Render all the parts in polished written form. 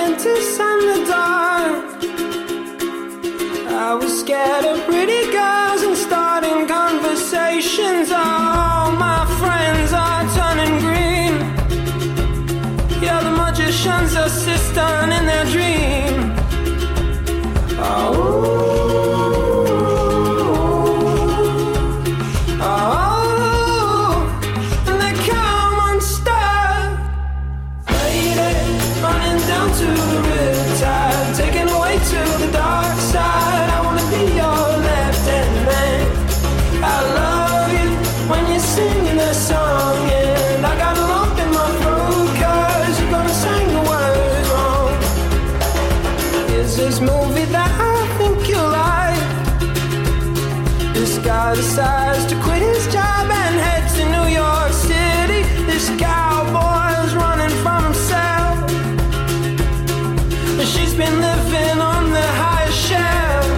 apprentice and the dark. I was scared of pretty girls and starting conversations. All my friends are turning green. Yeah, the magician's assistant in their dream. To the riptide, taken away to the dark side. I wanna be your left-hand man. I love you when you're singing a song, and I got a lump in my throat 'cause you're gonna sing the words wrong. Here's this movie that I think you'll like. This guy decides to quit his job and head to New York City. This cowboy's running from himself. She's been living on the highest shelf.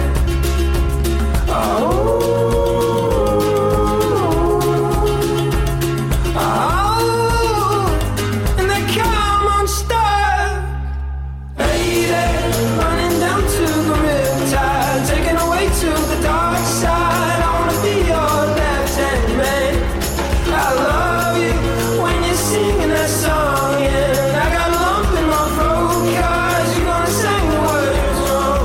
And they come unstuck. Lady, running down to the riptide, taken away to the dark side. I wanna be your left-hand man. I love you when you're singing that song, and I got a lump in my throat 'cause you're gonna sing the words wrong.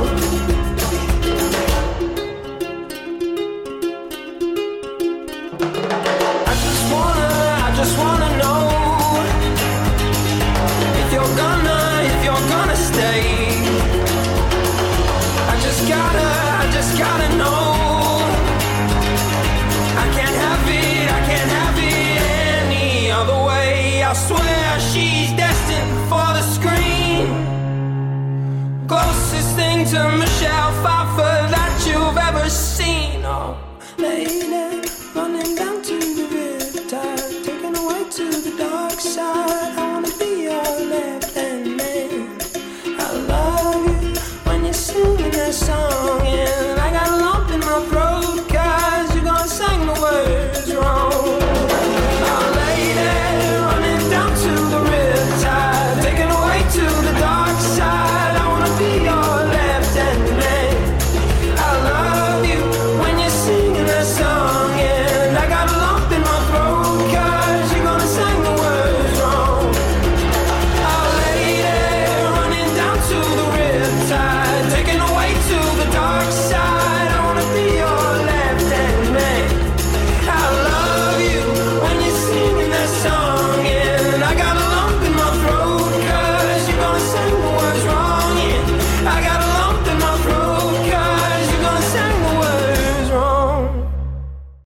I just wanna know if you're gonna stay. I just gotta know. I can't have it any other way. I swear she's destined for the screen. Closest thing to Michelle Pfeiffer that you've ever seen. Oh, lady, running down to the riptide, taken away to the dark side.